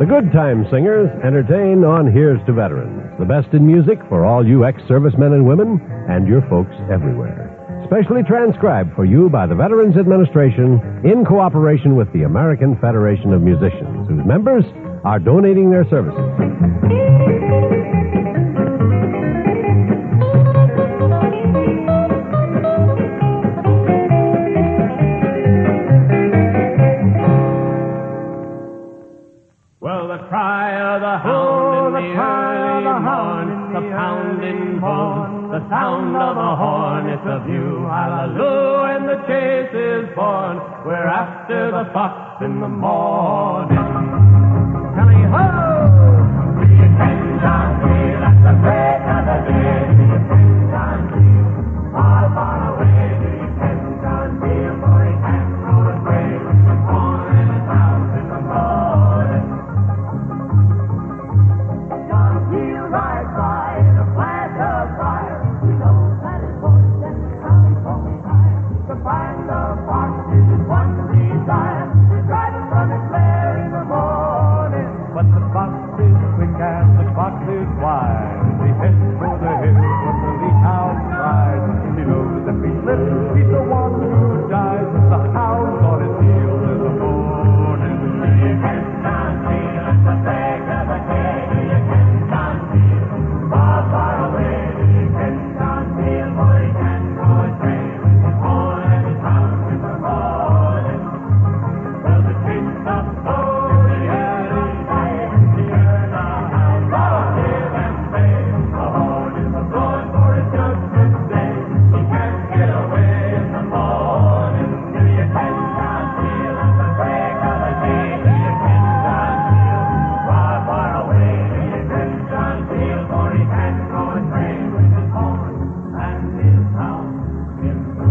The Good Time Singers entertain on Here's to Veterans, the best in music for all you ex-servicemen and women and your folks everywhere. Specially transcribed for you by the Veterans Administration in cooperation with the American Federation of Musicians, whose members are donating their services. Well, the cry of the hound in the early morn, the pounding bone, the sound of a horn, it's a view, hallelujah, and the chase is born. We're after the fox in the morning. Tally-ho! We attend John Peel at the break of the day. We attend John Peel, far, far away. We attend John Peel, for he can't roll a grave with the horn in his mouth in the morning. John Peel rides by in a flash of fire. He knows that his voice and the sound only higher. To find the fox is his one desire. To drive him from his lair in the morning. But the fox is quick and the fox is wise. He heads for the hills when the lead hound cries. He knows if he slips, he's the one who dies. The hound's on his heels in the morning. Do you can John Peel at the back of the day? Do you can John Peel far, far away? Do you can John Peel, for he can't go astray with his horn and his hound in the morning? Well, the king's up, oh, the early day, the early hound, oh, hear them say, the horn is a blowing for his judgment day. He can't get away in the morning. Do you can John Peel at the break of the day? Do you can John Peel far, far away? Do you can John Peel, for he can't go astray with his horn and his hound in the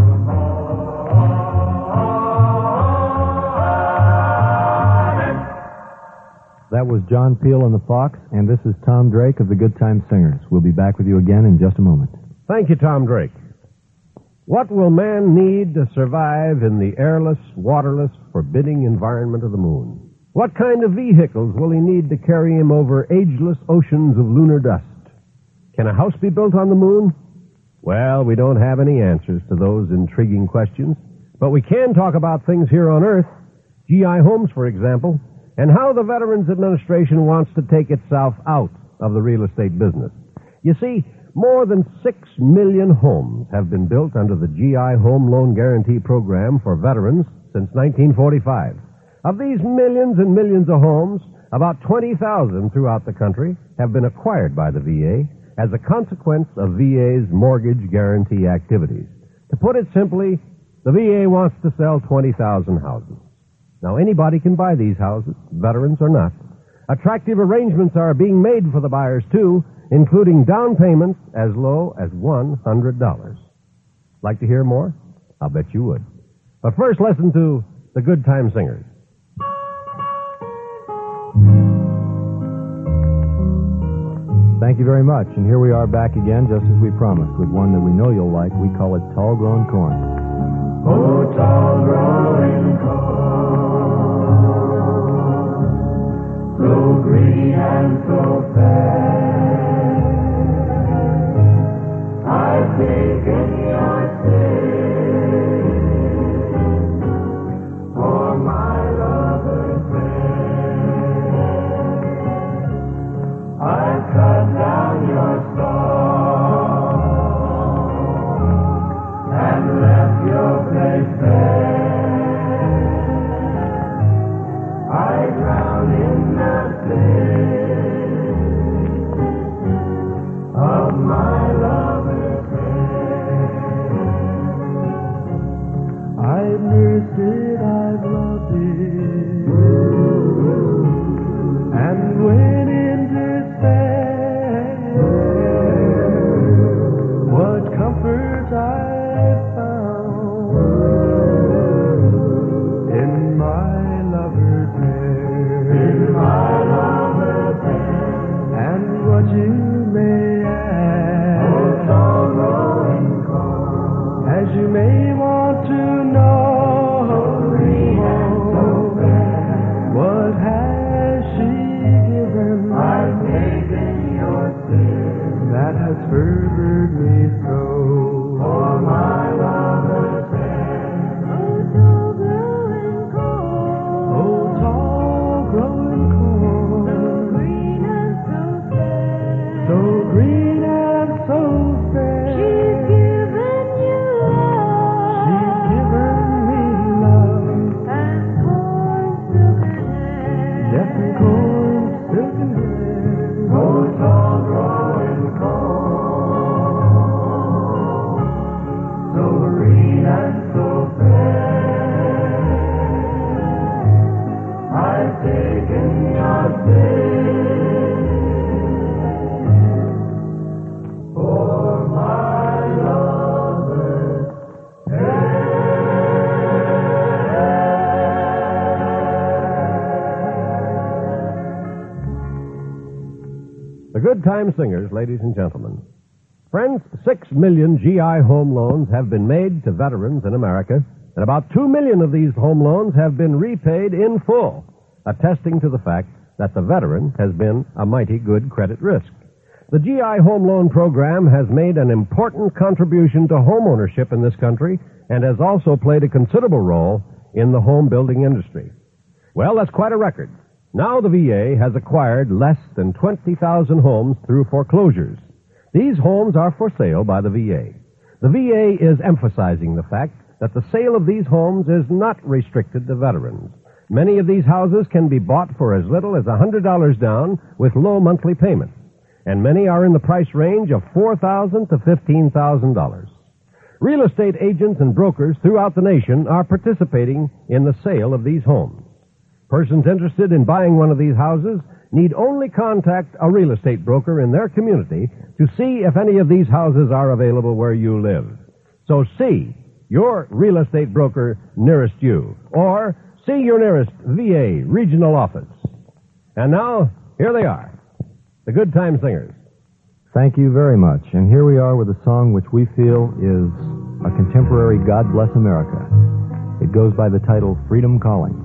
morning? That was John Peel and the Fox, and this is Tom Drake of the Good Time Singers. We'll be back with you again in just a moment. Thank you, Tom Drake. What will man need to survive in the airless, waterless, forbidding environment of the moon? What kind of vehicles will he need to carry him over ageless oceans of lunar dust? Can a house be built on the moon? Well, we don't have any answers to those intriguing questions, but we can talk about things here on Earth, GI homes, for example, and how the Veterans Administration wants to take itself out of the real estate business. You see, more than 6 million homes have been built under the GI Home Loan Guarantee Program for veterans since 1945. Of these millions and millions of homes, about 20,000 throughout the country have been acquired by the VA as a consequence of VA's mortgage guarantee activities. To put it simply, the VA wants to sell 20,000 houses. Now, anybody can buy these houses, veterans or not. Attractive arrangements are being made for the buyers, too, including down payments as low as $100. Like to hear more? I'll bet you would. But first, listen to the Good Time Singers. Thank you very much, and here we are back again, just as we promised, with one that we know you'll like. We call it Tall Growing Corn. Oh, tall growing corn, so green and so fair, I've taken your sin for my lover's prayer. I've cut down your stalk and left your place bare. corn, silken hair. Oh, tall growing corn, so green and so fair. I've taken your place for my lover's The Good Time Singers, ladies and gentlemen. Friends, 6 million GI home loans have been made to veterans in America, and about 2 million of these home loans have been repaid in full, attesting to the fact that the veteran has been a mighty good credit risk. The GI Home Loan Program has made an important contribution to home ownership in this country and has also played a considerable role in the home building industry. Well, that's quite a record. Now the VA has acquired less than 20,000 homes through foreclosures. These homes are for sale by the VA. The VA is emphasizing the fact that the sale of these homes is not restricted to veterans. Many of these houses can be bought for as little as $100 down with low monthly payments, and many are in the price range of $4,000 to $15,000. Real estate agents and brokers throughout the nation are participating in the sale of these homes. Persons interested in buying one of these houses need only contact a real estate broker in their community to see if any of these houses are available where you live. So see your real estate broker nearest you, or see your nearest VA regional office. And now, here they are, the Good Time Singers. Thank you very much. And here we are with a song which we feel is a contemporary God Bless America. It goes by the title Freedom Calling.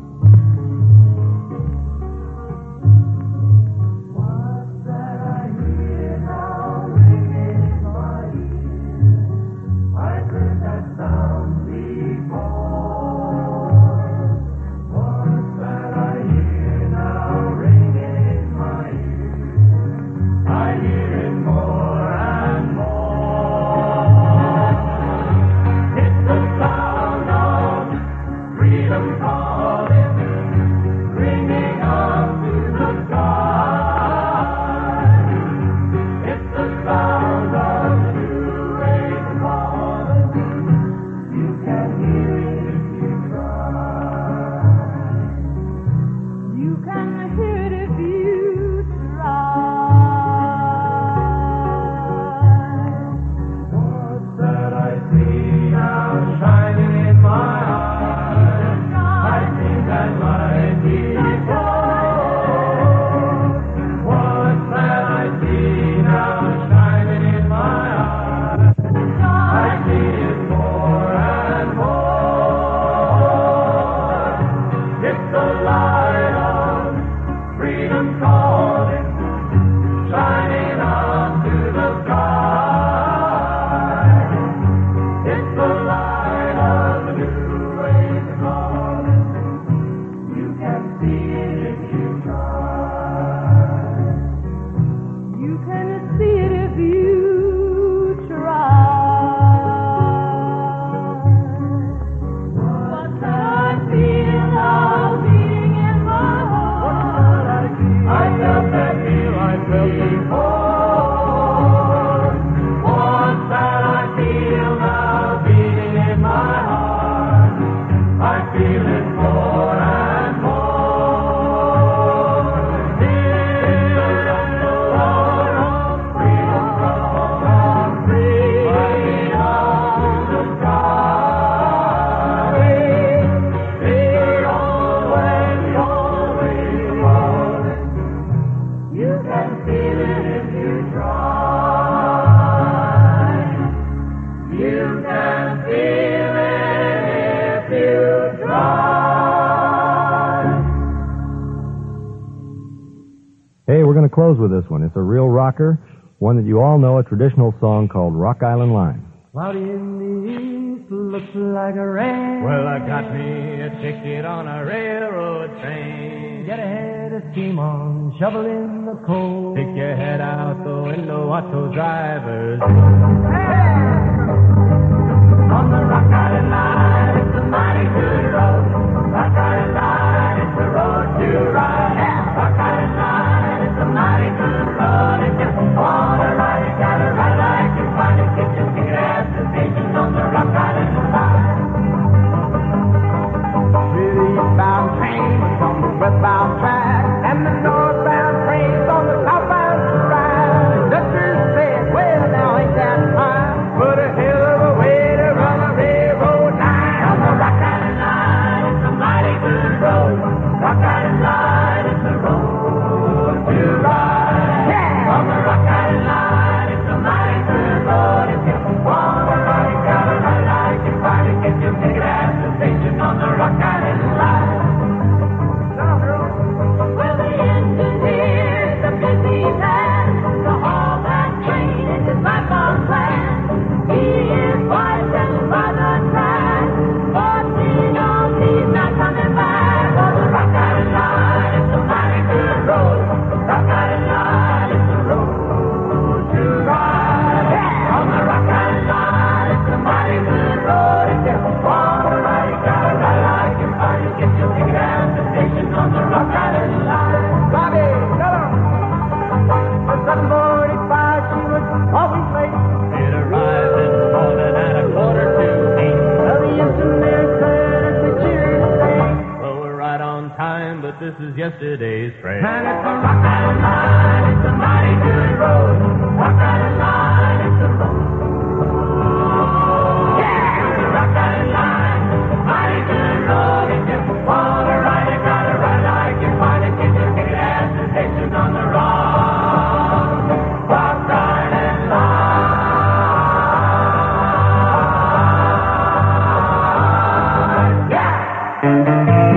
Hey, we're going to close with this one. It's a real rocker, one that you all know, a traditional song called Rock Island Line. Cloudy in the east, looks like a rain. Well, I got me a ticket on a railroad train. Get ahead of steam on, shovel in the coal. Stick your head out the window, watch those drivers. On the Rock Island Line, it's a mighty good road. Rock Island Line, it's the road to ride. Rock southbound track, and the northbound trains on the southbound ride. Conductors said, well, now ain't that fine? But a hell of a way to run a railroad line. On the Rock Island Line, it's a mighty good road. Rock Island Line, it's a road to ride. Yeah! On the Rock Island Line, it's a mighty good road. If you want to ride, you gotta ride like you find it. Get your ticket at the station on the Rock Island Line. Well, the engineer's a busy man to haul that train in his lifelong plan. He is wise and by the track, but he knows he's not coming back. On the Rock Island Line, it's a mighty good road. Rock Island Line, it's a road to ride. Yeah. On the Rock Island Line, it's a mighty good road. If you want to ride, you gotta ride like you find it. Get your ticket at the station on the Rock Island Line. Bobby, hello. The 7:45, she was always late. It arrived in Spalding at 7:45. Well, the engineer said it's a cheery thing. Well, we're right on time, but this is yesterday's train. And it's a Rock Island Line, it's a mighty good road. Rock Island Line, it's a road. Yeah! The Rock Island Line, it's a mighty good road. If you want to ride, you gotta ride like you find it. Get your ticket at the station on the Rock Island Line. Yeah!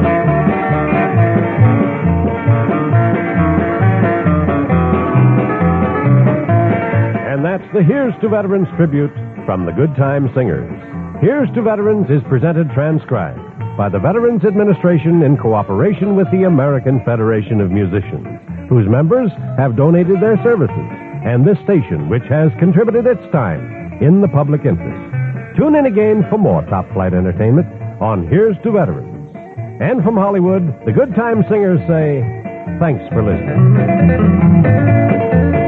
And that's the Here's to Veterans tribute from the Good Time Singers. Here's to Veterans is presented transcribed by the Veterans Administration in cooperation with the American Federation of Musicians, whose members have donated their services, and this station, which has contributed its time in the public interest. Tune in again for more top-flight entertainment on Here's to Veterans. And from Hollywood, the Good Time Singers say, thanks for listening.